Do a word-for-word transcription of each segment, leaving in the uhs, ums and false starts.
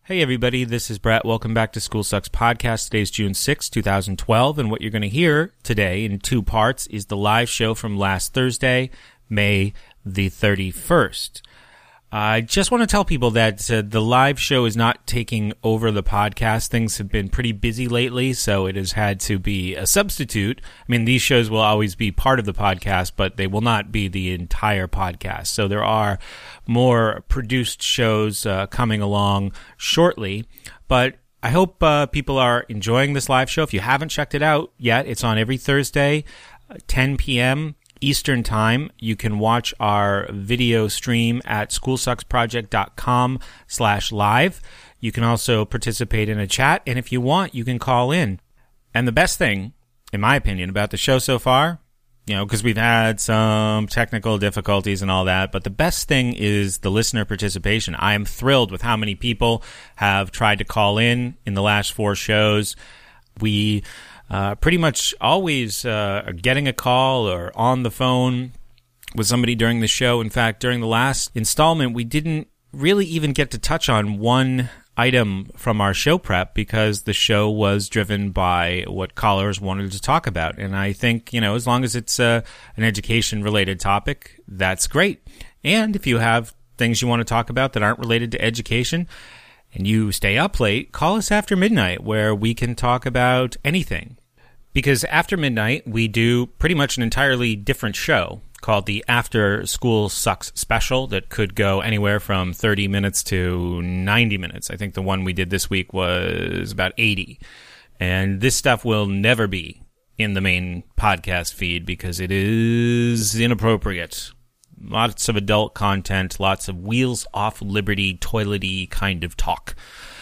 Hey everybody, this is Brett. Welcome back to School Sucks Podcast. Today's June sixth, twenty twelve, and what you're going to hear today in two parts is the live show from last Thursday, May the thirty-first. I just want to tell people that uh, the live show is not taking over the podcast. Things have been pretty busy lately, so it has had to be a substitute. I mean, these shows will always be part of the podcast, but they will not be the entire podcast. So there are more produced shows uh, coming along shortly, but I hope uh, people are enjoying this live show. If you haven't checked it out yet, it's on every Thursday, uh, ten p.m., Eastern Time. You can watch our video stream at schoolsucksproject.com slash live. You can also participate in a chat, and if you want, you can call in. And the best thing, in my opinion, about the show so far, you know, because we've had some technical difficulties and all that, but the best thing is the listener participation. I am thrilled with how many people have tried to call in in the last four shows. We Uh, pretty much always uh, are getting a call or on the phone with somebody during the show. In fact, during the last installment, we didn't really even get to touch on one item from our show prep because the show was driven by what callers wanted to talk about. And I think, you know, as long as it's uh, an education-related topic, that's great. And if you have things you want to talk about that aren't related to education, and you stay up late, call us after midnight where we can talk about anything. Because after midnight, we do pretty much an entirely different show called the After School Sucks Special that could go anywhere from thirty minutes to ninety minutes. I think the one we did this week was about eighty. And this stuff will never be in the main podcast feed because it is inappropriate. Lots of adult content, lots of wheels off liberty, toilety kind of talk.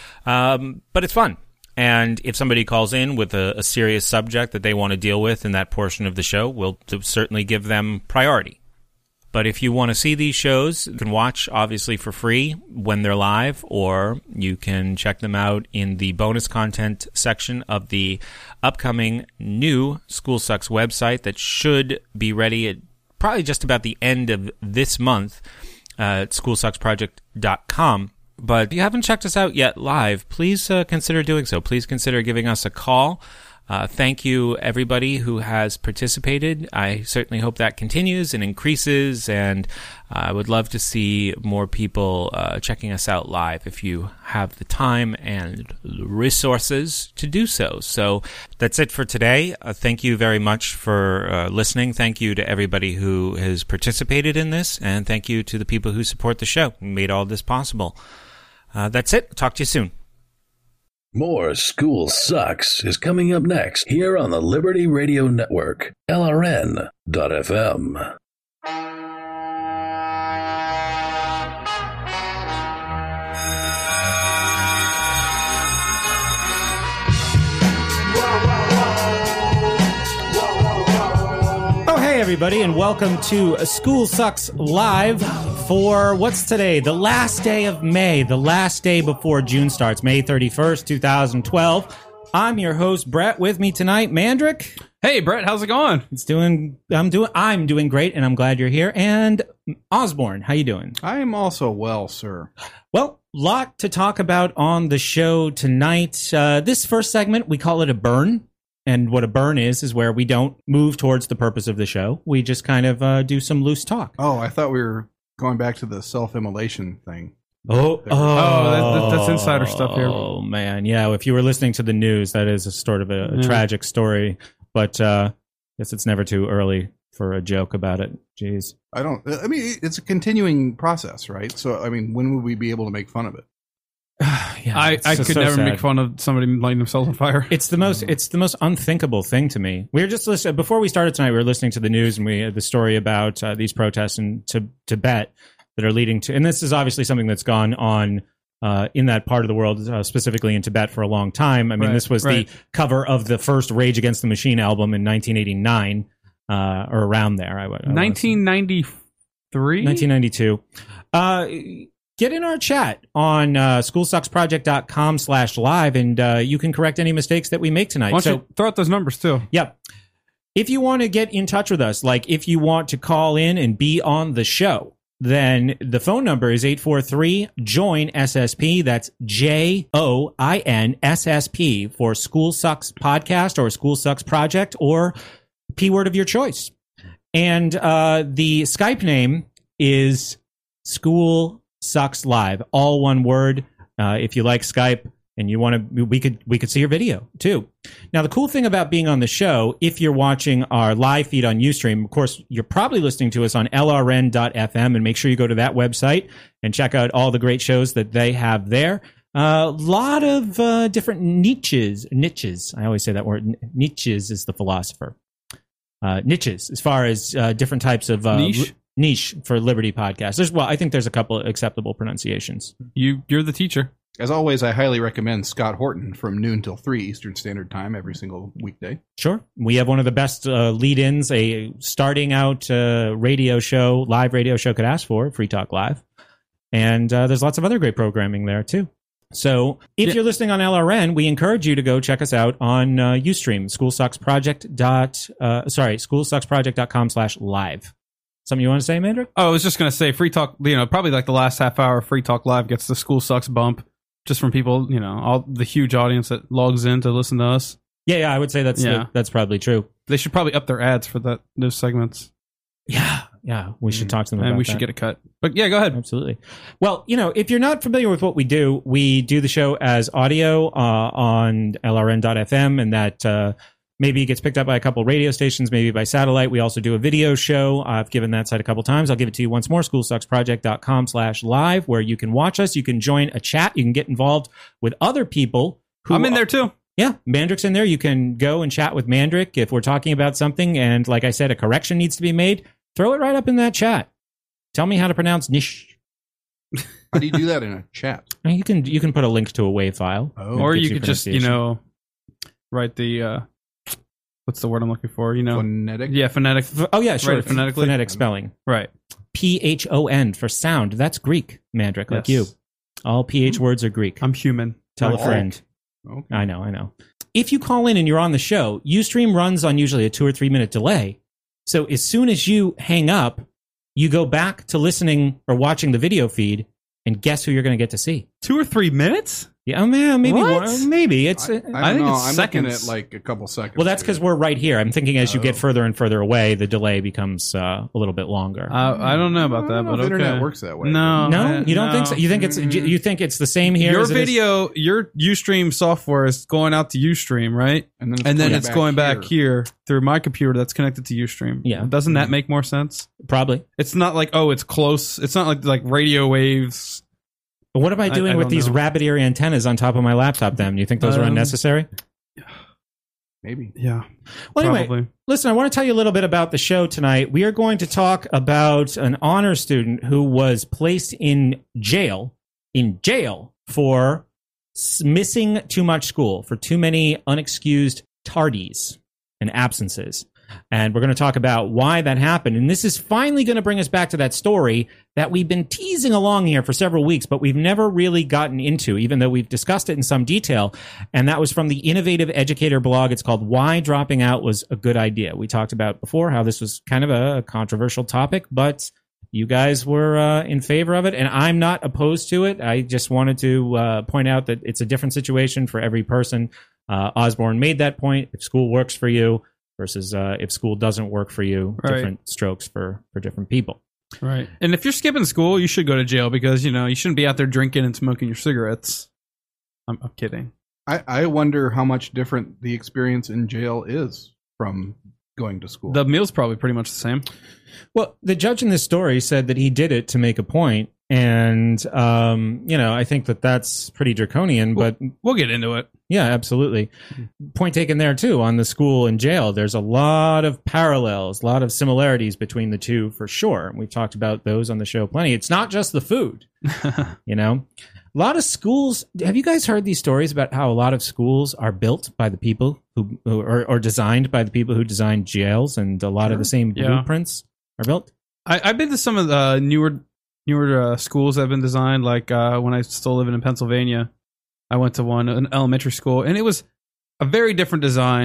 Um, but it's fun. And if somebody calls in with a, a serious subject that they want to deal with in that portion of the show, we'll certainly give them priority. But if you want to see these shows, you can watch, obviously, for free when they're live, or you can check them out in the bonus content section of the upcoming new School Sucks website that should be ready at probably just about the end of this month uh, at school sucks project dot com. But if you haven't checked us out yet live, please uh, consider doing so. Please consider giving us a call. Uh, thank you, everybody who has participated. I certainly hope that continues and increases, and uh, I would love to see more people uh, checking us out live if you have the time and resources to do so. So that's it for today. Uh, thank you very much for uh, listening. Thank you to everybody who has participated in this, and thank you to the people who support the show and made all this possible. Uh, that's it. Talk to you soon. More School Sucks is coming up next here on the Liberty Radio Network, L R N dot F M. Oh, hey, everybody, and welcome to School Sucks Live for, what's today? The last day of May, the last day before June starts, May thirty-first, twenty twelve. I'm your host, Brett. With me tonight, Mandrick. Hey, Brett, how's it going? It's doing, I'm doing, I'm doing great, and I'm glad you're here. And Osborne, how you doing? I am also well, sir. Well, lot to talk about on the show tonight. Uh, this first segment, we call it a burn. And what a burn is, is where we don't move towards the purpose of the show. We just kind of uh, do some loose talk. Oh, I thought we were going back to the self-immolation thing. Oh, oh, oh that, that's insider stuff here. Oh, man. Yeah, if you were listening to the news, that is a sort of a, a yeah. tragic story. But uh, I guess it's never too early for a joke about it. Jeez. I don't, I mean, it's a continuing process, right? So, I mean, when would we be able to make fun of it? yeah, I, I could so never sad. make fun of somebody lighting themselves on fire. It's the most it's the most unthinkable thing to me. We were just listening before we started tonight. We were listening to the news, and we had the story about uh, these protests in t- Tibet that are leading to. And this is obviously something that's gone on uh, in that part of the world, uh, specifically in Tibet, for a long time. I mean, right, this was right. the cover of the first Rage Against the Machine album in nineteen eighty-nine, uh, or around there. I, I nineteen ninety-three, nineteen ninety-two. Uh, Get in our chat on uh, schoolsucksproject.com slash live, and uh, you can correct any mistakes that we make tonight. Why don't so, you throw out those numbers, too? Yep. If you want to get in touch with us, like if you want to call in and be on the show, then the phone number is eight four three, join S S P. That's J O I N S S P for School Sucks Podcast or School Sucks Project or P word of your choice. And uh, the Skype name is School Sucks Live, all one word. Uh, if you like Skype and you want to, we could we could see your video too. Now, the cool thing about being on the show, if you're watching our live feed on Ustream, of course, you're probably listening to us on L R N dot F M, and make sure you go to that website and check out all the great shows that they have there. A uh, lot of uh, different niches, niches. I always say that word. Niches is the philosopher. Uh, niches, as far as uh, different types of uh, niche li- niche for Liberty podcasts. There's well, I think there's a couple of acceptable pronunciations. You you're the teacher. As always, I highly recommend Scott Horton from noon till three Eastern Standard Time every single weekday. Sure, we have one of the best uh, lead-ins a starting out uh, radio show, live radio show could ask for, Free Talk Live, and uh, there's lots of other great programming there too. So if yeah. you're listening on L R N, we encourage you to go check us out on uh, Ustream, schoolsucksproject dot uh, sorry, schoolsucksproject dot com slash live. Something you want to say, Mandrick? Oh, I was just going to say Free Talk, you know, probably like the last half hour, Free Talk Live gets the School Sucks bump just from people, you know, all the huge audience that logs in to listen to us. Yeah, yeah, I would say that's yeah. the, that's probably true. They should probably up their ads for that those segments. Yeah, yeah, we should talk to them about that. And we should that. get a cut. But yeah, go ahead. Absolutely. Well, you know, if you're not familiar with what we do, we do the show as audio uh, on L R N dot F M, and that uh, maybe gets picked up by a couple radio stations, maybe by satellite. We also do a video show. I've given that site a couple times. I'll give it to you once more, schoolsucksproject dot com slash live, where you can watch us. You can join a chat. You can get involved with other people. Who I'm in there too. Yeah, Mandrick's in there. You can go and chat with Mandrick if we're talking about something. And like I said, a correction needs to be made. Throw it right up in that chat. Tell me how to pronounce niche. How do you do that in a chat? You can you can put a link to a WAV file. Oh. Or you could just, you know, write the, uh, what's the word I'm looking for? You know, Phonetic? Yeah, phonetic. Oh, yeah, sure. Right, phonetically. Phonetic spelling. Right. P H O N for sound. That's Greek, Mandrick, like Yes. you. All P H words are Greek. I'm human. Tell I'm a friend. Okay. I know, I know. If you call in and you're on the show, Ustream runs on usually a two or three minute delay. So as soon as you hang up, you go back to listening or watching the video feed, and guess who you're going to get to see? Two or three minutes? Yeah, oh man, maybe What? one, maybe it's. I, I, uh, don't I think know. it's I'm seconds. looking at like a couple seconds. well, that's because we're right here. I'm thinking as you Oh. get further and further away, the delay becomes uh, a little bit longer. Uh, I don't know about I that, don't know but if the okay. internet works that way. No, no, I- you don't no. think so? You think it's you think it's the same here? Your as it is- video, your Ustream software is going out to Ustream, right? And then it's, And then going, it's back going back here. here through my computer that's connected to Ustream. Yeah. Doesn't that make more sense? Probably. It's not like, oh, it's close. It's not like like radio waves. But what am I I- doing I with don't these know. rabbit ear antennas on top of my laptop then? You think those are Um, unnecessary? Maybe. Yeah. Well, anyway, probably. listen, I want to tell you a little bit about the show tonight. We are going to talk about an honor student who was placed in jail, in jail for s- missing too much school, for too many unexcused tardies and absences. And we're going to talk about why that happened. And this is finally going to bring us back to that story that we've been teasing along here for several weeks, but we've never really gotten into, even though we've discussed it in some detail. And that was from the Innovative Educator blog. It's called Why Dropping Out Was a Good Idea. We talked about before how this was kind of a controversial topic, but you guys were uh, in favor of it, and I'm not opposed to it. I just wanted to uh, point out that it's a different situation for every person. Uh, Osborne made that point. If school works for you, versus uh, if school doesn't work for you, Right. different strokes for, for different people. Right. And if you're skipping school, you should go to jail because, you know, you shouldn't be out there drinking and smoking your cigarettes. I'm, I'm kidding. I, I wonder how much different the experience in jail is from going to school. The meal's probably pretty much the same. Well, the judge in this story said that he did it to make a point, and um, you know, I think that that's pretty draconian. But We'll get into it. yeah, absolutely. Point taken there too on the school and jail. There's a lot of parallels, a lot of similarities between the two for sure. We've talked about those on the show plenty. It's not just the food, you know. A lot of schools. Have you guys heard these stories about how a lot of schools are built by the people who, who or, or designed by the people who designed jails, and a lot of the same Yeah. blueprints are built? I, I've been to some of the newer newer uh, schools that have been designed. Like uh, when I still living in Pennsylvania, I went to one, an elementary school, and it was a very different design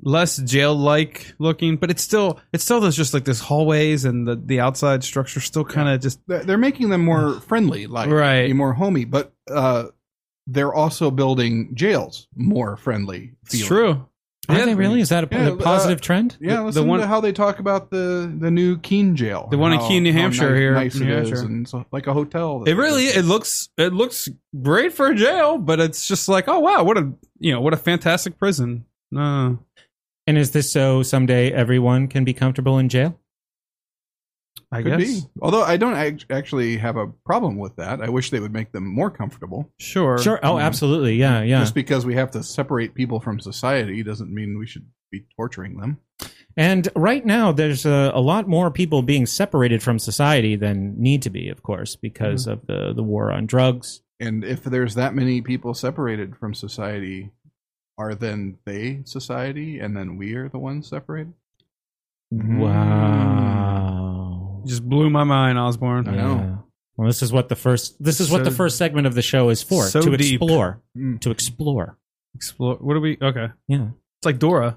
less jail-like looking, but it's still it's still there's just like this hallways and the, the outside structure still kind of just They're they're making them more friendly, like Right. more homey, but uh, they're also building jails more friendly. it's feeling. true. Are Yeah, they really? Is that a, Yeah, a positive uh, trend? Yeah, The- listen the one- to how they talk about the, the new Keene jail. The one in How- Keene, New how Hampshire nice, here, nice New it is, Hampshire. and so, like a hotel. that It they really did. it looks it looks great for a jail, but it's just like, oh wow, what a you know what a fantastic prison. No, And is this so someday everyone can be comfortable in jail? I Could guess be. Although I don't act- actually have a problem with that. I wish they would make them more comfortable. sure, Sure. Oh, absolutely. Yeah, yeah. Just because we have to separate people from society doesn't mean we should be torturing them. And right now, there's a, a lot more people being separated from society than need to be, of course, because Mm-hmm. of the, the war on drugs. And if there's that many people separated from society, are then they society and then we are the ones separated? Wow. You just blew my mind, Osborne. I know. Yeah. Well, this is what the first this is what So- the first segment of the show is for. so to deep. explore. Mm. To explore. Explore. What do we? Okay, Yeah. it's like Dora.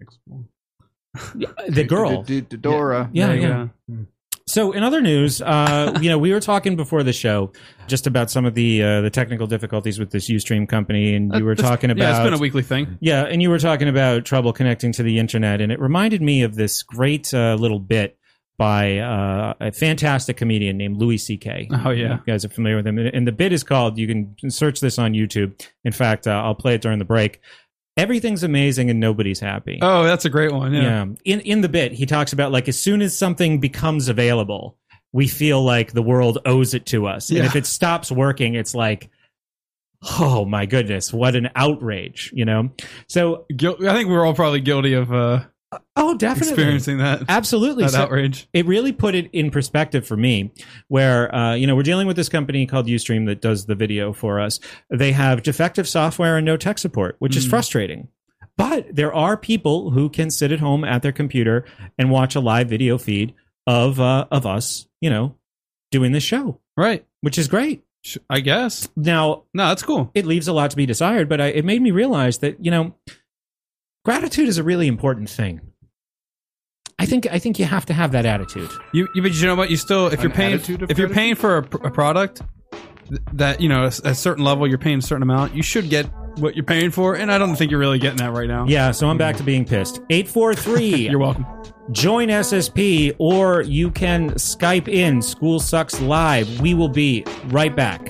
The girl. D- d- d- Dora. Yeah, There you yeah. go. So, in other news, uh, you know, we were talking before the show just about some of the uh, the technical difficulties with this Ustream company, and you were Uh, that's- talking about Yeah, it's been a weekly thing. yeah, and you were talking about trouble connecting to the internet, and it reminded me of this great uh, little bit by uh, a fantastic comedian named Louis C K. Oh, yeah. You guys are familiar with him, and the bit is called. You can search this on YouTube. In fact, uh, I'll play it during the break. Everything's amazing and nobody's happy. Oh, that's a great one. Yeah. Yeah. In in the bit, he talks about like as soon as something becomes available, we feel like the world owes it to us. And Yeah. if it stops working, it's like, oh my goodness, what an outrage, you know? So, Guil- I think we're all probably guilty of uh, oh, definitely. experiencing that. Absolutely. That So outrage. it really put it in perspective for me where, uh, you know, we're dealing with this company called Ustream that does the video for us. They have defective software and no tech support, which is Mm. frustrating. But there are people who can sit at home at their computer and watch a live video feed of uh, of us, you know, doing this show, Right. which is great. Sh- I guess. Now, No, that's cool. it leaves a lot to be desired, but I, it made me realize that, you know, gratitude is a really important thing. I think I think you have to have that attitude. You, you, but you know what? You still, if An you're paying, attitude of if you're paying gratitude? for a, pr- a product th- that you know, at a certain level, you're paying a certain amount. You should get what you're paying for, and I don't think you're really getting that right now. Yeah, so I'm back to being pissed. eight four three You're welcome. Join S S P, or you can Skype in School Sucks Live. We will be right back.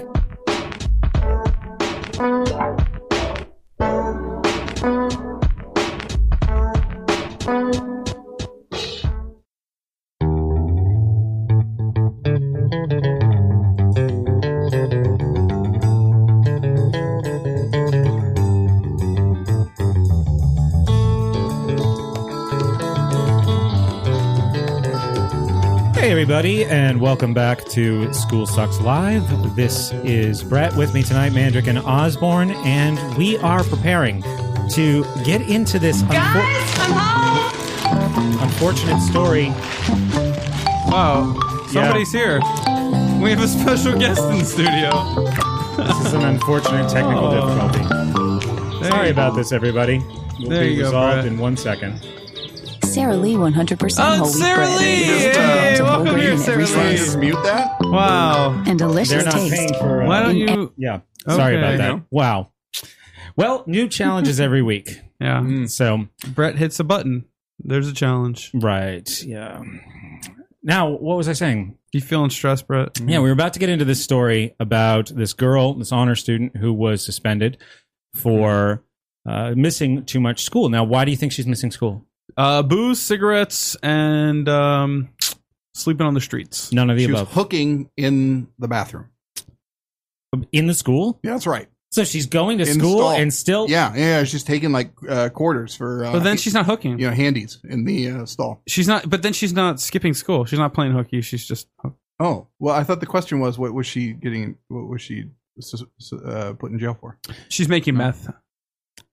Hey, everybody, and welcome back to School Sucks Live. This is Brett with me tonight, Mandrick and Osborne, and we are preparing to get into this unfor- unfortunate story. Wow, somebody's here. We have a special guest in the studio. This is an unfortunate technical Oh. difficulty. There Sorry you- about this, everybody. Will There be you go, resolved Brett. in one second. Sarah Lee, one hundred percent Oh, whole wheat Sarah bread. Lee! It's Hey, a welcome whole here, grain Sarah every Lee. Can I slice. just mute that? Wow. And delicious They're not taste. paying for. Uh, Why don't In- you? Yeah. Sorry Okay. about that. Wow. Well, new challenges every week. Yeah. Mm. So, Brett hits a button. There's a challenge. right. Yeah. Now, what was I saying? You feeling stressed, Brett? Yeah, we were about to get into this story about this girl, this honor student who was suspended for uh, missing too much school. Now, why do you think she's missing school? Uh, booze, cigarettes, and um, sleeping on the streets. None of the She was above. hooking in the bathroom. In the school? Yeah, that's right. So she's going to In the school stall. and still. Yeah, yeah. She's taking like uh, quarters for. Uh, But then she's not hooking. you know, handies in the uh, stall. She's not. But then she's not skipping school. She's not playing hooky. She's just. Oh, well, I thought the question was, what was she getting? What was she uh, put in jail for? She's making meth.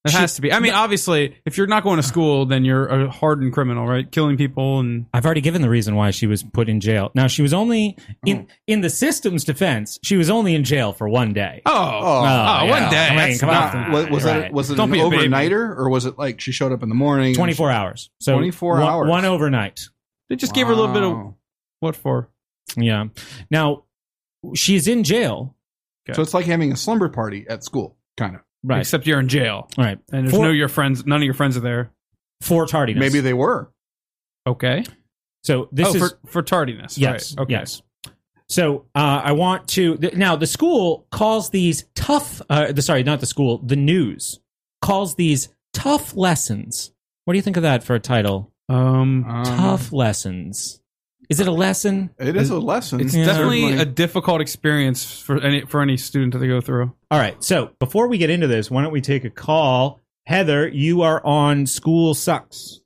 It has to be. I mean, obviously, if you're not going to school, then you're a hardened criminal, right? Killing people and I've already given the reason why she was put in jail. Now, she was only in in the system's defense. She was only in jail for one day. oh, Oh, oh, yeah. one day. I mean, That's come not- on. was, was Right. it was it Don't an be a baby. overnighter, or was it like she showed up in the morning? twenty-four hours. So twenty-four one, hours. One overnight. They just gave her a little bit of Wow. what for? Yeah. Now, she's in jail. So it's like having a slumber party at school, kind of. Right. Except you're in jail, right. and there's For- no your friends. None of your friends are there. For tardiness. Maybe they were. Okay. So this oh, is for for tardiness. yes. Right. Okay. Yes. So uh, I want to th- now the school calls these tough. Uh, the, sorry, not the school. The news calls these tough lessons. What do you think of that for a title? Um, Um, Tough lessons. Is it a lesson? It is a lesson. it's Yeah. definitely Certainly. a difficult experience for any for any student to go through. All right. So before we get into this, why don't we take a call? Heather, you are on School Sucks.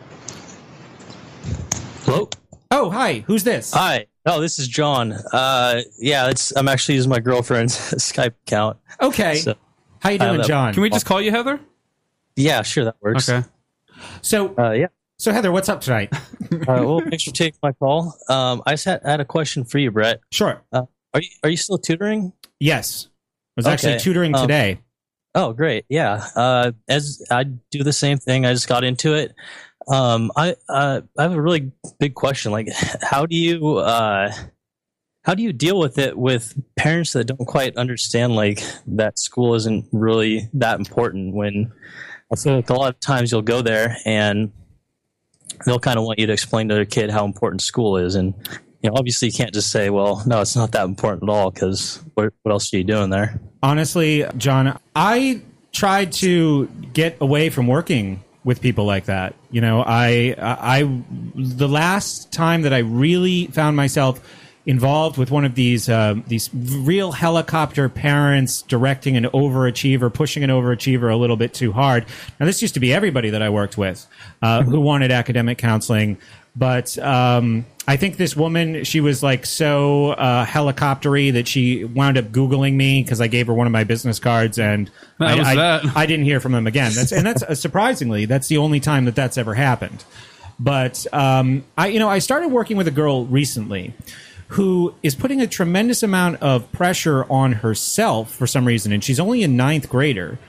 Hello. Oh, hi. Who's this? Hi. Oh, this is John. Uh, yeah, it's I'm actually using my girlfriend's Skype account. Okay. So, How you I doing, have- John? Can we just call you Heather? yeah, sure, that works. Okay. So, Uh, yeah. so Heather, what's up tonight? Uh, well, thanks for taking my call. Um, I just had, had a question for you, Brett. Sure. Are you are you still tutoring? Yes. I was actually Okay. tutoring Um, today. Oh, great. Yeah. Uh, as I do the same thing, I just got into it. Um, I uh, I have a really big question. Like, how do you uh, how do you deal with it with parents that don't quite understand like that school isn't really that important? When I feel like a lot of times you'll go there and they'll kind of want you to explain to their kid how important school is, and you know, obviously you can't just say, "Well, no, it's not that important at all," because what, what else are you doing there? Honestly, John, I tried to get away from working with people like that. You know, I, I, the last time that I really found myself involved with one of these, uh, these real helicopter parents directing an overachiever, pushing an overachiever a little bit too hard. Now, this used to be everybody that I worked with, uh, who wanted academic counseling. But um, I think this woman, she was like so uh, helicoptery that she wound up Googling me because I gave her one of my business cards, and That I, was I, that. I didn't hear from them again. That's, and that's uh, surprisingly, that's the only time that that's ever happened. But um, I, you know, I started working with a girl recently who is putting a tremendous amount of pressure on herself for some reason, and she's only a ninth grader.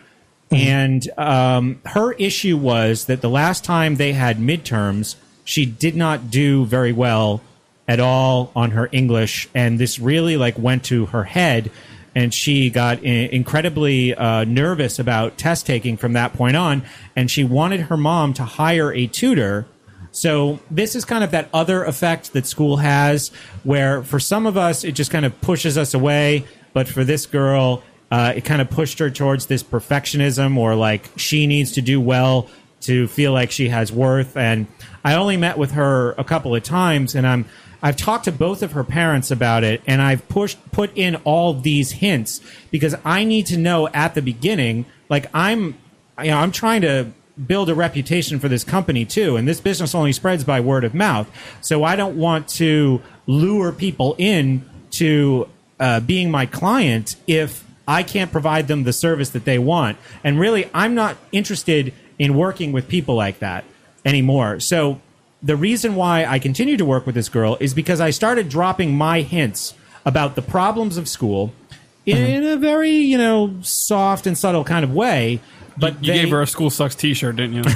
And um, her issue was that the last time they had midterms, she did not do very well at all on her English, and this really like went to her head, and she got I- incredibly uh, nervous about test taking from that point on, and she wanted her mom to hire a tutor. So this is kind of that other effect that school has, where for some of us it just kind of pushes us away, but for this girl, uh, it kind of pushed her towards this perfectionism, or like she needs to do well to feel like she has worth. And I only met with her a couple of times, and I'm I've talked to both of her parents about it, and I've pushed put in all these hints because I need to know at the beginning, like I'm you know, I'm trying to build a reputation for this company too, and this business only spreads by word of mouth. So I don't want to lure people in to uh, being my client if I can't provide them the service that they want. And really, I'm not interested in working with people like that anymore. So the reason why I continue to work with this girl is because I started dropping my hints about the problems of school in, in a very, you know, soft and subtle kind of way. But You they, gave her a School Sucks T-shirt, didn't you?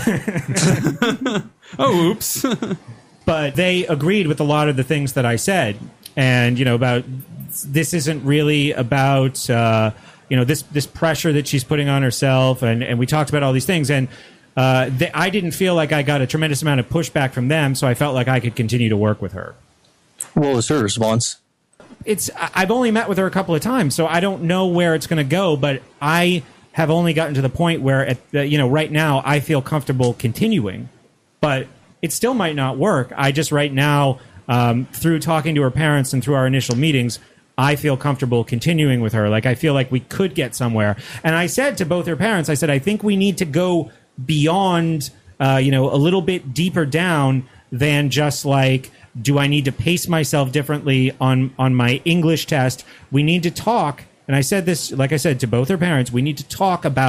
Oh, oops. but they agreed with a lot of the things that I said, and you know, about this isn't really about uh, you know this this pressure that she's putting on herself, and and we talked about all these things, and uh, they, I didn't feel like I got a tremendous amount of pushback from them, so I felt like I could continue to work with her. What was her response? It's I- I've only met with her a couple of times, so I don't know where it's going to go, but I have only gotten to the point where at the, you know right now I feel comfortable continuing, but it still might not work. I just right now um, through talking to her parents and through our initial meetings, I feel comfortable continuing with her. Like I feel like we could get somewhere. And I said to both her parents, I said, I think we need to go beyond, uh, you know, a little bit deeper down than just like, do I need to pace myself differently on, on my English test? We need to talk. And I said this, like I said, to both her parents, we need to talk about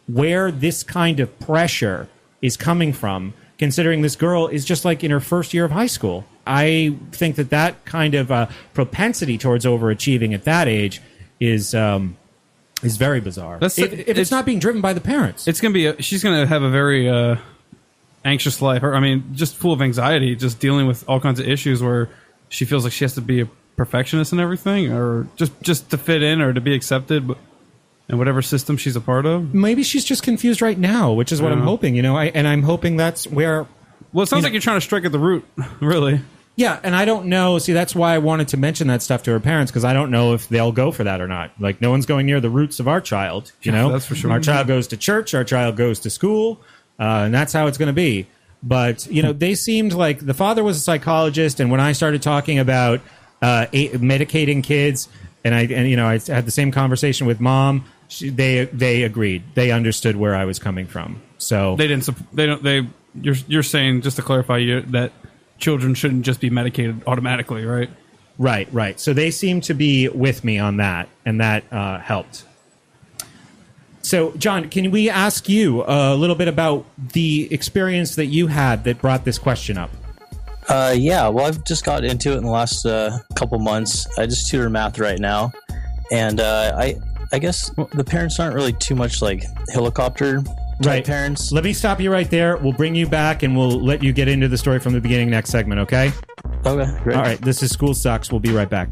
where this kind of pressure is coming from, considering this girl is just like in her first year of high school. I think that that kind of uh, propensity towards overachieving at that age is um, is very bizarre. That's- if, if it's, it's- not being driven by the parents. It's gonna be. A, she's gonna have a very uh, anxious life. Or, I mean, just full of anxiety, just dealing with all kinds of issues where she feels like she has to be a perfectionist and everything, or just just to fit in or to be accepted, but in whatever system she's a part of. Maybe she's just confused right now, which is what I'm Yeah. hoping. You know, I, and I'm hoping that's where. Well, it sounds You know- like you're trying to strike at the root, really. Yeah, and I don't know. See, that's why I wanted to mention that stuff to her parents, because I don't know if they'll go for that or not. Like, no one's going near the roots of our child. You Yeah, know, that's for sure. Our child goes to church, our child goes to school, uh, and that's how it's going to be. But you know, they seemed like the father was a psychologist, and when I started talking about uh, a- medicating kids, and I and you know, I had the same conversation with mom. She, they they agreed. They understood where I was coming from. So They didn't. sup- They don't. They. You're you're saying, just to clarify, you that children shouldn't just be medicated automatically, right? Right, right. So they seem to be with me on that, and that uh, helped. So, John, can we ask you a little bit about the experience that you had that brought this question up? Uh, yeah, well, I've just got into it in the last uh, couple months. I just tutor math right now, and uh, I I guess the parents aren't really too much like helicopter type Right. parents. Let me stop you right there. We'll bring you back, and we'll let you get into the story from the beginning next segment, okay? Okay, great. All right, this is School Sucks. We'll be right back.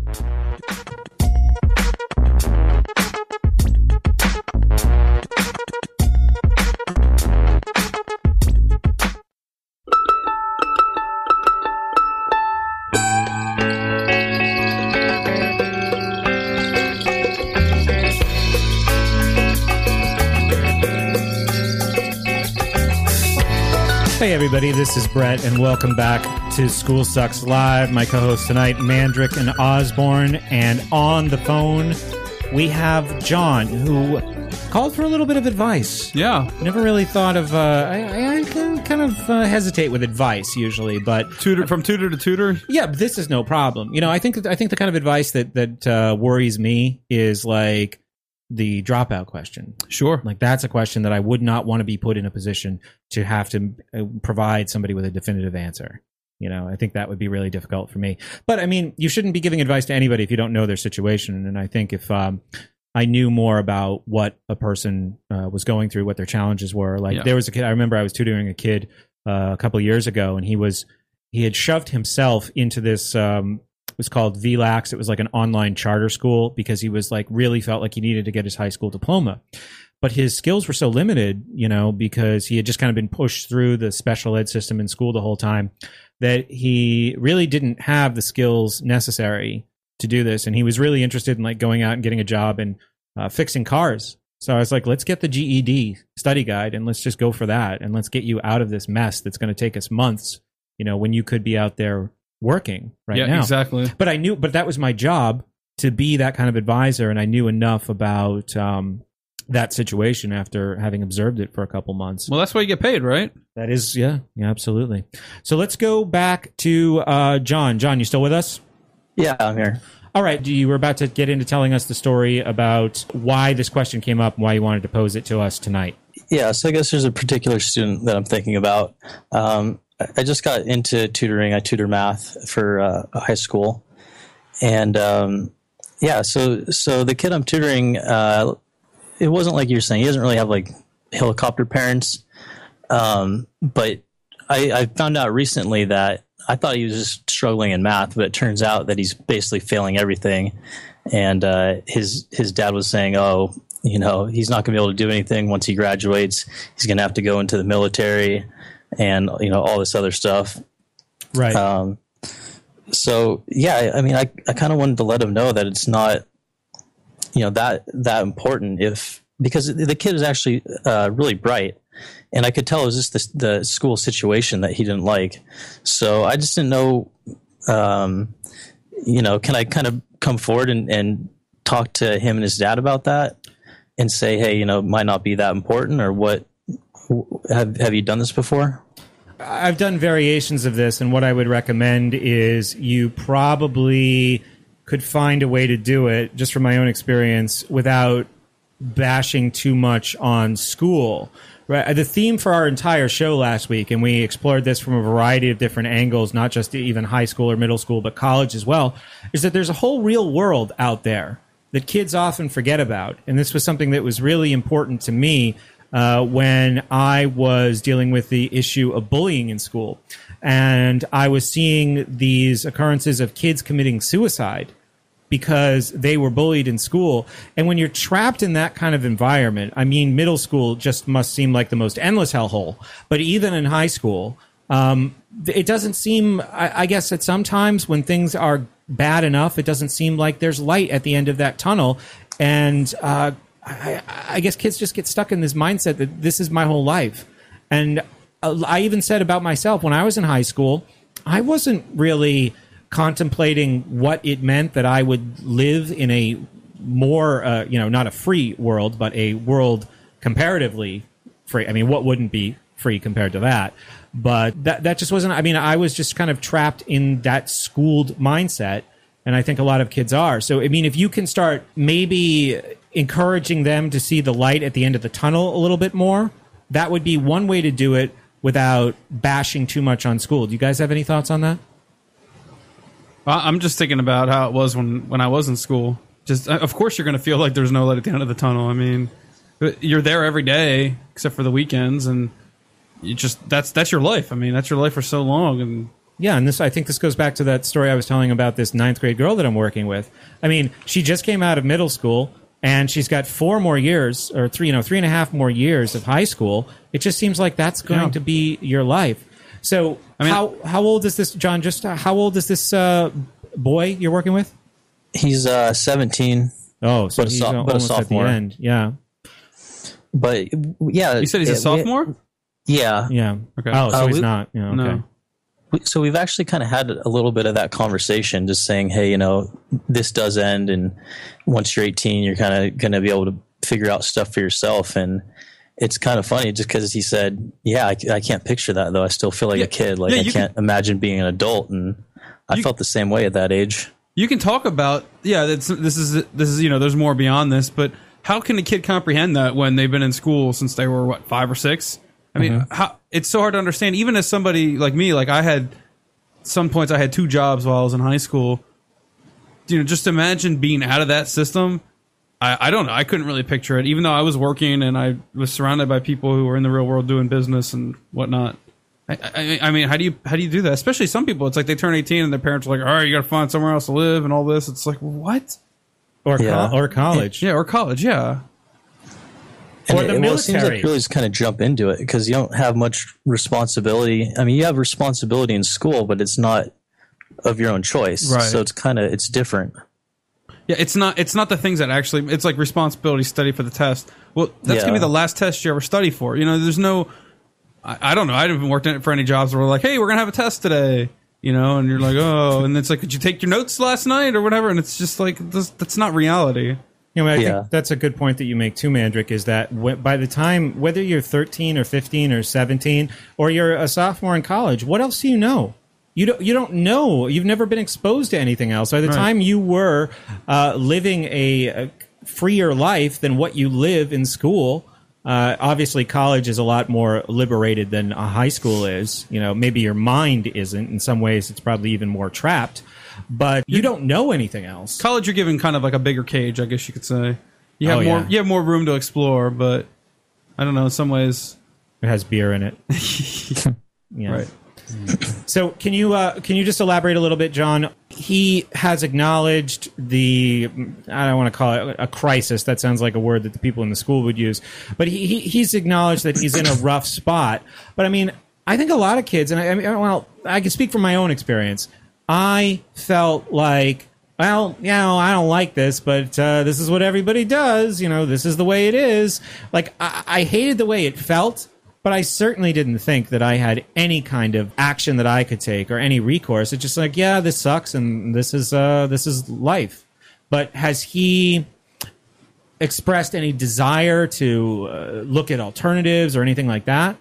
Hey everybody, this is Brett, and welcome back to School Sucks Live. My co-hosts tonight, Mandrick and Osborne, and on the phone we have John, who called for a little bit of advice. Yeah. Never really thought of. Uh, I, I kind of uh, hesitate with advice usually, but Tutor from tutor to tutor. yeah, but this is no problem. You know, I think I think the kind of advice that that uh, worries me is like the dropout question. Sure. Like that's a question that I would not want to be put in a position to have to uh, provide somebody with a definitive answer. You know, I think that would be really difficult for me. But I mean, you shouldn't be giving advice to anybody if you don't know their situation. And I think if um, I knew more about what a person uh, was going through, what their challenges were, like Yeah. there was a kid. I remember I was tutoring a kid uh, a couple of years ago, and he was he had shoved himself into this. Um, it was called V LAX. It was like an online charter school because he was like really felt like he needed to get his high school diploma. But his skills were so limited, you know, because he had just kind of been pushed through the special ed system in school the whole time, that he really didn't have the skills necessary to do this. And he was really interested in like going out and getting a job and uh, fixing cars. So I was like, let's get the G E D study guide and let's just go for that. And let's get you out of this mess that's going to take us months, you know, when you could be out there working right yeah, now. exactly. But I knew, but that was my job to be that kind of advisor. And I knew enough about um, that situation after having observed it for a couple months. Well, that's why you get paid, right? That is, yeah, yeah, absolutely. So let's go back to uh, John. John, you still with us? Yeah, I'm here. All right. You were about to get into telling us the story about why this question came up and why you wanted to pose it to us tonight. Yeah, so I guess there's a particular student that I'm thinking about. Um, I- I just got into tutoring. I tutor math for uh, a high school, and um, yeah, so so the kid I'm tutoring, uh, it wasn't like you were saying. He doesn't really have like helicopter parents, um, but I, I found out recently that I thought he was just struggling in math, but it turns out that he's basically failing everything. And uh, his his dad was saying, "Oh, you know, he's not going to be able to do anything once he graduates. He's going to have to go into the military, and you know, all this other stuff." Right. Um, so yeah, I, I mean, I I kind of wanted to let him know that it's not, you know, that that important if because the kid is actually uh, really bright. And I could tell it was just the, the school situation that he didn't like. So I just didn't know, um, you know, can I kind of come forward and, and talk to him and his dad about that and say, hey, you know, it might not be that important or what? Have, have you done this before? I've done variations of this, and what I would recommend is you probably could find a way to do it, just from my own experience, without bashing too much on school. Right. The theme for our entire show last week, and we explored this from a variety of different angles, not just even high school or middle school, but college as well, is that there's a whole real world out there that kids often forget about. And this was something that was really important to me uh, when I was dealing with the issue of bullying in school. And I was seeing these occurrences of kids committing suicide because they were bullied in school. And when you're trapped in that kind of environment, I mean, middle school just must seem like the most endless hellhole. But even in high school, um, it doesn't seem, I, I guess that sometimes when things are bad enough, it doesn't seem like there's light at the end of that tunnel. And uh, I, I guess kids just get stuck in this mindset that this is my whole life. And I even said about myself, when I was in high school, I wasn't really contemplating what it meant that I would live in a more, uh, you know, not a free world, but a world comparatively free. I mean, what wouldn't be free compared to that? But that that just wasn't, I mean, I was just kind of trapped in that schooled mindset, and I think a lot of kids are. So, I mean, if you can start maybe encouraging them to see the light at the end of the tunnel a little bit more, that would be one way to do it without bashing too much on school. Do you guys have any thoughts on that? I'm just thinking about how it was when, when I was in school. Just, of course, you're going to feel like there's no light at the end of the tunnel. I mean, you're there every day except for the weekends, and you just that's that's your life. I mean, that's your life for so long. And yeah, and this I think this goes back to that story I was telling about this ninth grade girl that I'm working with. I mean, she just came out of middle school, and she's got four more years, or three, you know, three and a half more years of high school. It just seems like that's going Yeah. to be your life. So, I mean, how how old is this, John? Just uh, how old is this uh, boy you're working with? He's uh, seventeen. Oh, so But a he's so- uh, but a almost at the sophomore. end. Yeah, But yeah, you said he's a it- sophomore? Yeah. yeah. Okay. Oh, so Uh, he's we- not. Yeah, okay. No. We- So we've actually kind of had a little bit of that conversation, just saying, hey, you know, this does end, and once you're eighteen, you're kind of going to be able to figure out stuff for yourself. And it's kind of funny just because he said, yeah, I, I can't picture that, though. I still feel like Yeah. a kid. Like, Yeah, I you can't imagine being an adult. And I You- felt the same way at that age. You can talk about, yeah, that's, this is, this is, you know, there's more beyond this, but how can a kid comprehend that when they've been in school since they were, what, five or six? I mean, Mm-hmm. how, it's so hard to understand. Even as somebody like me, like I had, some points I had two jobs while I was in high school. You know, just imagine being out of that system. I, I don't know. I couldn't really picture it, even though I was working and I was surrounded by people who were in the real world doing business and whatnot. I, I, I mean, how do you how do you do that? Especially some people, it's like they turn eighteen and their parents are like, "All right, you got to find somewhere else to live," and all this. It's like, what? Or Yeah. co- or college. Yeah, or college. Yeah, And Or it, the it, well, it seems military. like you really just kind of jump into it because you don't have much responsibility. I mean, you have responsibility in school, but it's not of your own choice. Right. So it's kind of, it's different. yeah. It's not it's not the things that actually. It's like responsibility, study for the test. Well, that's Yeah. gonna be the last test you ever study for. You know, there's no. I, I don't know. I haven't worked in it for any jobs where we're like, "Hey, we're gonna have a test today." You know, and you're like, "Oh," and it's like, "Did you take your notes last night or whatever?" And it's just like, this, that's not reality. You know, I Yeah. think that's a good point that you make too, Mandrick, is that wh- by the time, whether you're thirteen or fifteen or seventeen, or you're a sophomore in college, what else do you know? You don't, you don't know. You've never been exposed to anything else. By the Right. time you were uh, living a, a freer life than what you live in school, uh, obviously college is a lot more liberated than a high school is. You know, maybe your mind isn't. In some ways, it's probably even more trapped. But you don't know anything else. College, you're given kind of like a bigger cage, I guess you could say. You have Oh, more yeah. you have more room to explore, but I don't know. In some ways, It has beer in it. Yeah. right? So can you uh, can you just elaborate a little bit, John? He has acknowledged the, I don't want to call it a crisis. That sounds like a word that the people in the school would use. But he, he he's acknowledged that he's in a rough spot. But I mean, I think a lot of kids, and I, I mean, well, I can speak from my own experience. I felt like, well, you know, I don't like this, but uh, this is what everybody does. You know, this is the way it is. Like, I, I hated the way it felt. But I certainly didn't think that I had any kind of action that I could take or any recourse. It's just like, yeah, this sucks and this is uh, this is life. But has he expressed any desire to uh, look at alternatives or anything like that?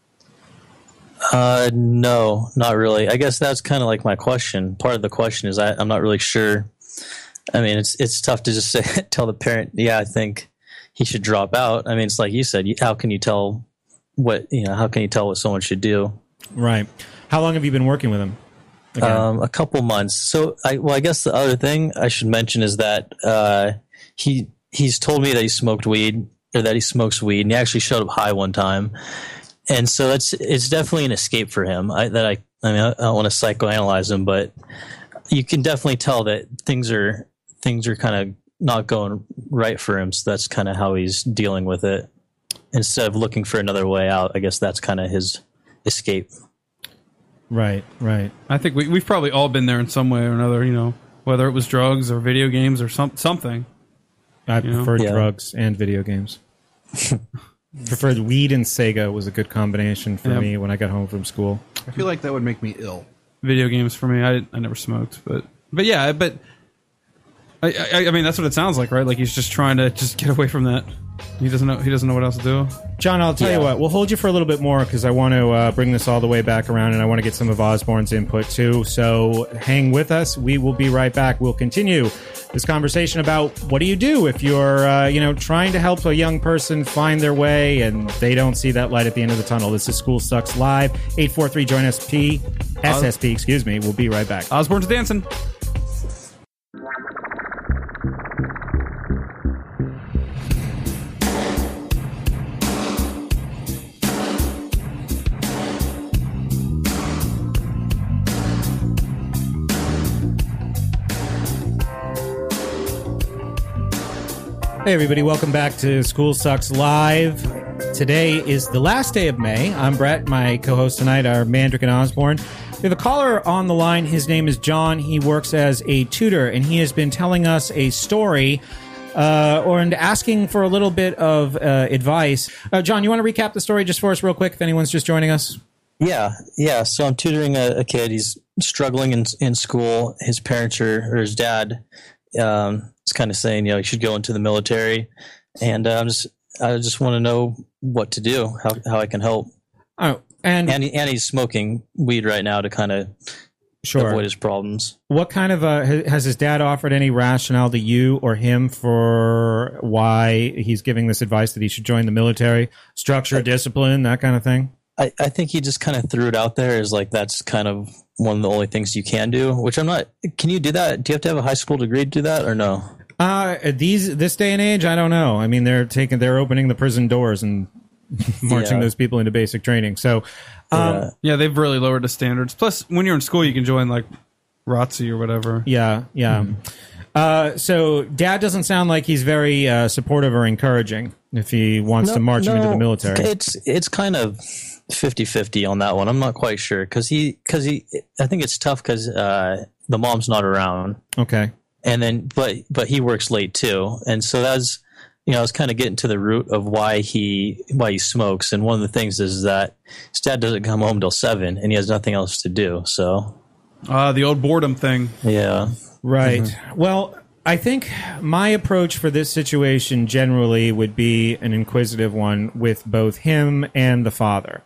Uh, no, not really. I guess that's kind of like my question. Part of the question is I, I'm not really sure. I mean, it's it's tough to just say tell the parent, yeah, I think, he should drop out. I mean, it's like you said, you- how can you tell what, you know, how can you tell what someone should do? Right. How long have you been working with him? Again. Um, a couple months. So, I, well, I guess the other thing I should mention is that uh, he he's told me that he smoked weed, or that he smokes weed, and he actually showed up high one time. And so that's it's definitely an escape for him. I, that I I mean I, I don't want to psychoanalyze him, but you can definitely tell that things are things are kind of not going right for him. So that's kind of how he's dealing with it. Instead of looking for another way out, I guess that's kind of his escape. Right, right. I think we, we've probably all been there in some way or another, you know, whether it was drugs or video games or some, something. I You know? preferred Yeah. drugs and video games. Preferred weed and Sega was a good combination for Yeah. me when I got home from school. I feel like that would make me ill. Video games for me. I I never smoked, but but yeah, but I, I I mean that's what it sounds like, right? Like he's just trying to just get away from that. He doesn't know he doesn't know what else to do. John, I'll tell you Yeah. what, we'll hold you for a little bit more because I want to uh, bring this all the way back around, and I want to get some of Osborne's input too. So hang with us. We will be right back. We'll continue this conversation about what do you do if you're, uh, you know, trying to help a young person find their way and they don't see that light at the end of the tunnel. This is School Sucks Live. eight four three join S P S S P. Excuse me. We'll be right back. Osborne's dancing. Hey, everybody. Welcome back to School Sucks Live. Today is the last day of May. I'm Brett. My co-hosts tonight are Mandrick and Osborne. We have a caller on the line. His name is John. He works as a tutor, and he has been telling us a story uh, or and asking for a little bit of uh, advice. Uh, John, you want to recap the story just for us real quick if anyone's just joining us? Yeah, yeah. So I'm tutoring a, a kid. He's struggling in in school. His parents are, or his dad um, is kind of saying, you know, he should go into the military. And uh, I'm just, I just want to know what to do, how how I can help. Oh, and, And, he, and he's smoking weed right now to kind of sure. avoid his problems. What kind of uh, ha- has his dad offered any rationale to you or him for why he's giving this advice that he should join the military? Structure, discipline, that kind of thing? I, I think he just kind of threw it out there as like that's kind of one of the only things you can do, which I'm not. Can you do that? Do you have to have a high school degree to do that or no? Uh, these this day and age, I don't know. I mean, they're taking, they're opening the prison doors and marching Yeah. those people into basic training. So, um, Yeah. Yeah, they've really lowered the standards. Plus, when you're in school, you can join like R O T C or whatever. yeah, yeah. Uh, so dad doesn't sound like he's very uh, supportive or encouraging if he wants to march him into the military. It's it's kind of fifty-fifty on that one. I'm not quite sure because he because he I think it's tough because uh, the mom's not around, Okay. and then but but he works late too, and so that's you know I was kind of getting to the root of why he why he smokes, and one of the things is that his dad doesn't come home till seven, and he has nothing else to do. So Uh, the old boredom thing. yeah, Right. Mm-hmm. Well, I think my approach for this situation generally would be an inquisitive one with both him and the father.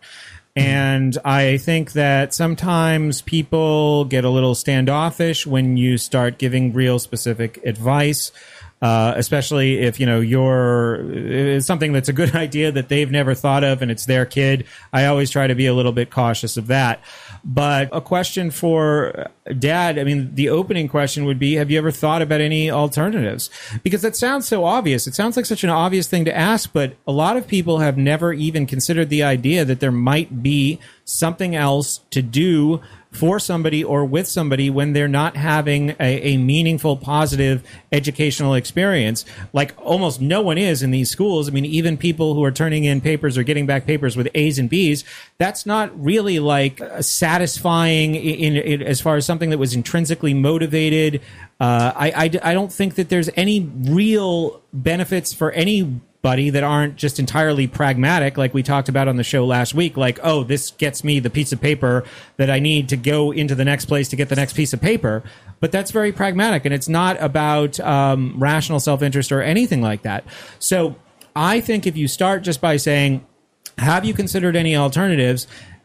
And I think that sometimes people get a little standoffish when you start giving real specific advice. Uh, especially if, you know, you're it's something that's a good idea that they've never thought of and it's their kid. I always try to be a little bit cautious of that. But a question for Dad, I mean, the opening question would be, have you ever thought about any alternatives? Because that sounds so obvious. It sounds like such an obvious thing to ask, but a lot of people have never even considered the idea that there might be something else to do for somebody or with somebody when they're not having a, a meaningful, positive educational experience, like almost no one is in these schools. I mean, even people who are turning in papers or getting back papers with A's and B's, that's not really like uh, satisfying in, in, in as far as something that was intrinsically motivated. Uh, I, I, I don't think that there's any real benefits for any buddy that aren't just entirely pragmatic, like we talked about on the show last week. Like, oh, this gets me the piece of paper that I need to go into the next place to get the next piece of paper. But that's very pragmatic, and it's not about um, rational self-interest or anything like that. So I think if you start just by saying, have you considered any alternatives?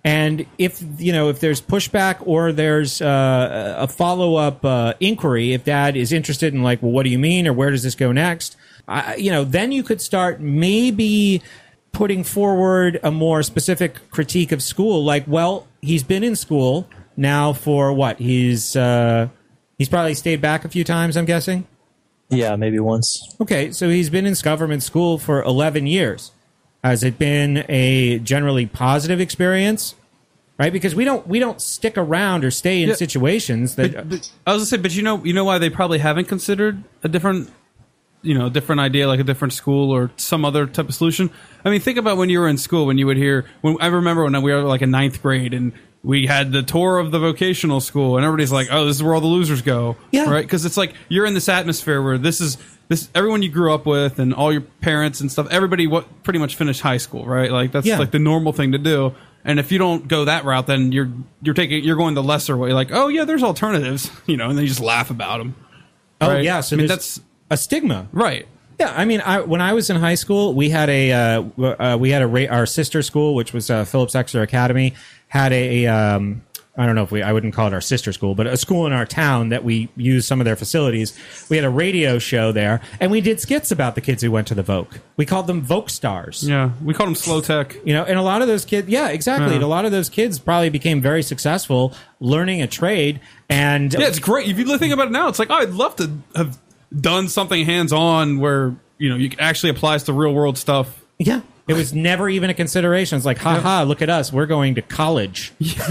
And if you know if there's pushback or there's uh, a follow up uh, inquiry, if dad is interested in like, well, what do you mean, or where does this go next? I, you know, then you could start maybe putting forward a more specific critique of school. Like, well, he's been in school now for what? He's uh, he's probably stayed back a few times, I'm guessing. Yeah, maybe once. Okay, so he's been in government school for eleven years. Has it been a generally positive experience? Right, because we don't we don't stick around or stay in Yeah. situations that. But, but I was gonna say, but you know, you know why they probably haven't considered a different, you know, different idea, like a different school or some other type of solution. I mean, think about when you were in school, when you would hear. When I remember when we were like in ninth grade and we had the tour of the vocational school, and everybody's like, "Oh, this is where all the losers go." Yeah. Right, because it's like you're in this atmosphere where this is this everyone you grew up with and all your parents and stuff. Everybody what pretty much finished high school, right? Like that's Yeah. like the normal thing to do. And if you don't go that route, then you're you're taking you're going the lesser way. Like, oh yeah, there's alternatives, you know, and then you just laugh about them. oh right? yeah, so I mean, there's that's a stigma. right. Yeah, I mean, I, when I was in high school, we had a uh, uh, we had a ra- our sister school, which was uh, Phillips Exeter Academy, had a um, I don't know if we I wouldn't call it our sister school, but a school in our town that we used some of their facilities. We had a radio show there, and we did skits about the kids who went to the Voc. We called them Voc stars. Yeah, we called them slow tech. You know, and a lot of those kids, yeah, exactly. Yeah. And a lot of those kids probably became very successful learning a trade. And Yeah, it's great. If you think about it now, it's like, oh, I'd love to have done something hands on where you know you actually applies to real world stuff. yeah, it was never even a consideration. It's like, ha ha, look at us, we're going to college.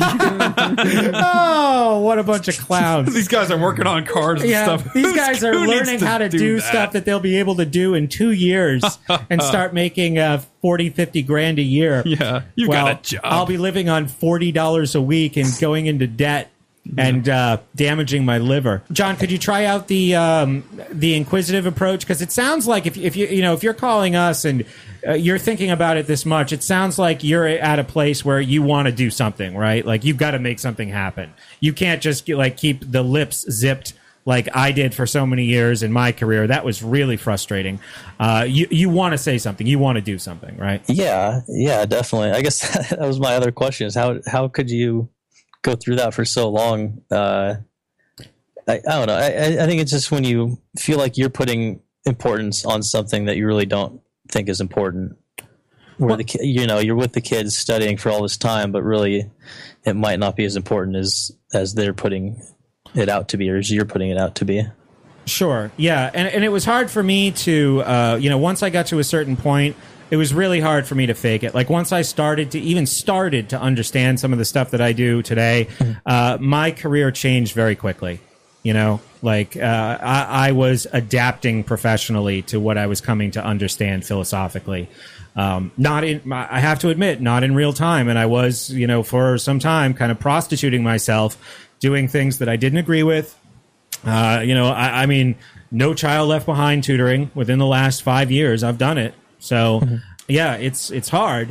Oh, what a bunch of clowns. These guys are working on cars and Yeah, stuff. these guys are Who needs learning how to do, that? stuff that they'll be able to do in two years and start making uh, forty, fifty grand a year. Yeah, you well, got a job. I'll be living on forty dollars a week and going into debt and uh, damaging my liver. John, could you try out the um, the inquisitive approach? Because it sounds like if, if you you know if you're calling us and uh, you're thinking about it this much, it sounds like you're at a place where you want to do something, right? Like you've got to make something happen. You can't just like keep the lips zipped like I did for so many years in my career. That was really frustrating. Uh, you you want to say something. You want to do something, right? Yeah, yeah, definitely. I guess that was my other question: is how how could you go through that for so long? Uh, I, I don't know. I, I think it's just when you feel like you're putting importance on something that you really don't think is important. Where Well- the ki- you know you're with the kids studying for all this time, but really it might not be as important as as they're putting it out to be, or as you're putting it out to be. Sure. Yeah. And, and it was hard for me to, uh, you know, once I got to a certain point, it was really hard for me to fake it. Like once I started to even started to understand some of the stuff that I do today, uh, my career changed very quickly. You know, like uh, I, I was adapting professionally to what I was coming to understand philosophically. Um, not in, I have to admit, not in real time. And I was, you know, for some time kind of prostituting myself, doing things that I didn't agree with. Uh, you know, I, I mean, no child left behind tutoring within the last five years. I've done it. So, mm-hmm. yeah, it's it's hard,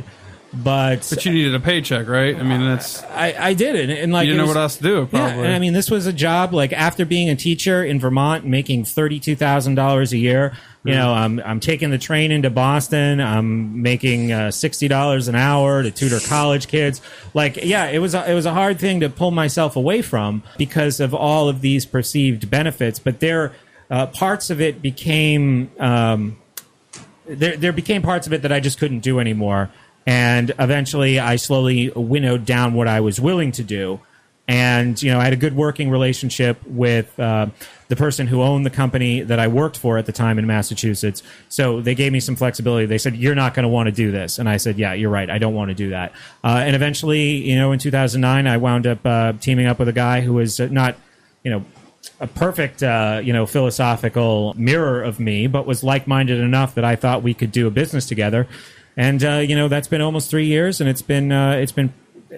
but But you needed a paycheck, right? I mean, that's I, I did it, and like you it didn't know was- what else to do. Probably. Yeah, and I mean, this was a job like after being a teacher in Vermont, making thirty-two thousand dollars a year. You know, I'm I'm taking the train into Boston. I'm making uh, sixty dollars an hour to tutor college kids. Like, yeah, it was a, it was a hard thing to pull myself away from because of all of these perceived benefits. But there, uh, parts of it became um, there. There became parts of it that I just couldn't do anymore. And eventually, I slowly winnowed down what I was willing to do. And, you know, I had a good working relationship with uh, the person who owned the company that I worked for at the time in Massachusetts. So they gave me some flexibility. They said, you're not going to want to do this. And I said, yeah, you're right. I don't want to do that. Uh, and eventually, you know, in two thousand nine, I wound up uh, teaming up with a guy who was not, you know, a perfect, uh, you know, philosophical mirror of me, but was like-minded enough that I thought we could do a business together. And, uh, you know, that's been almost three years and it's been, uh, it's been,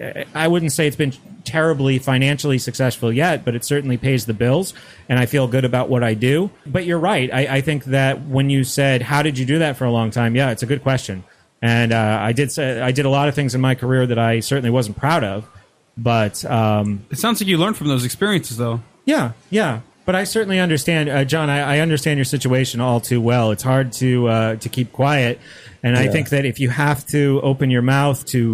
I wouldn't say it's been terribly financially successful yet, but it certainly pays the bills, and I feel good about what I do. But you're right. I, I think that when you said, how did you do that for a long time? Yeah, it's a good question. And uh, I did say, I did a lot of things in my career that I certainly wasn't proud of. But um, it sounds like you learned from those experiences, though. Yeah, yeah. But I certainly understand, uh, John, I, I understand your situation all too well. It's hard to uh, to keep quiet. And yeah. I think that if you have to open your mouth to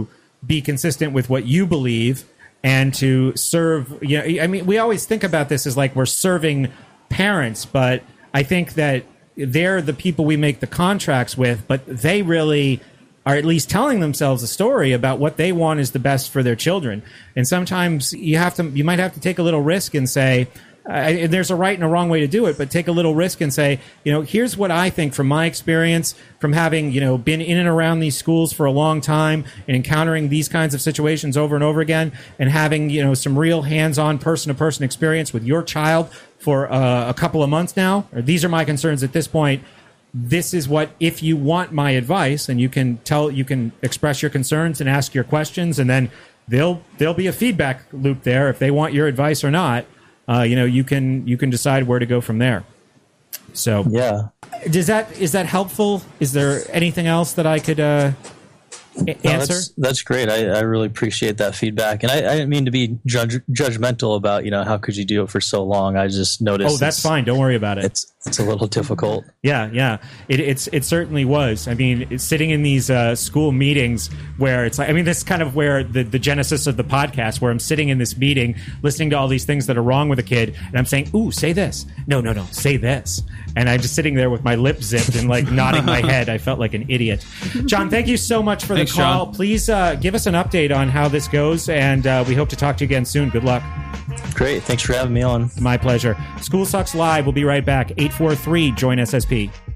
be consistent with what you believe and to serve. You know, I mean, we always think about this as like we're serving parents, but I think that they're the people we make the contracts with, but they really are at least telling themselves a story about what they want is the best for their children. And sometimes you have to, you might have to take a little risk and say, uh, there's a right and a wrong way to do it, but take a little risk and say, you know, here's what I think from my experience, from having, you know, been in and around these schools for a long time and encountering these kinds of situations over and over again, and having, you know, some real hands-on person-to-person experience with your child for uh, a couple of months now, or these are my concerns at this point. This is what, if you want my advice, and you can tell, you can express your concerns and ask your questions, and then there'll there'll be a feedback loop there if they want your advice or not. Uh, you know, you can you can decide where to go from there. So yeah, does that is that helpful? Is there anything else that I could uh, a- no, answer? That's, that's great. I, I really appreciate that feedback, and I, I didn't mean to be judge, judgmental about, you know, how could you do it for so long. I just noticed. Oh, that's fine. Don't worry about it. It's it's a little difficult. Yeah, yeah. It it's it certainly was. I mean, it's sitting in these uh, school meetings where it's like, I mean, this is kind of where the, the genesis of the podcast, where I'm sitting in this meeting, listening to all these things that are wrong with a kid, and I'm saying, "Ooh, say this." No, no, no, say this. And I'm just sitting there with my lip zipped and like nodding my head. I felt like an idiot. John, thank you so much for Thanks, the call. John. Please uh, give us an update on how this goes, and uh, we hope to talk to you again soon. Good luck. Great. Thanks for having me on. My pleasure. School Sucks Live. We'll be right back. eight four three, join S S P.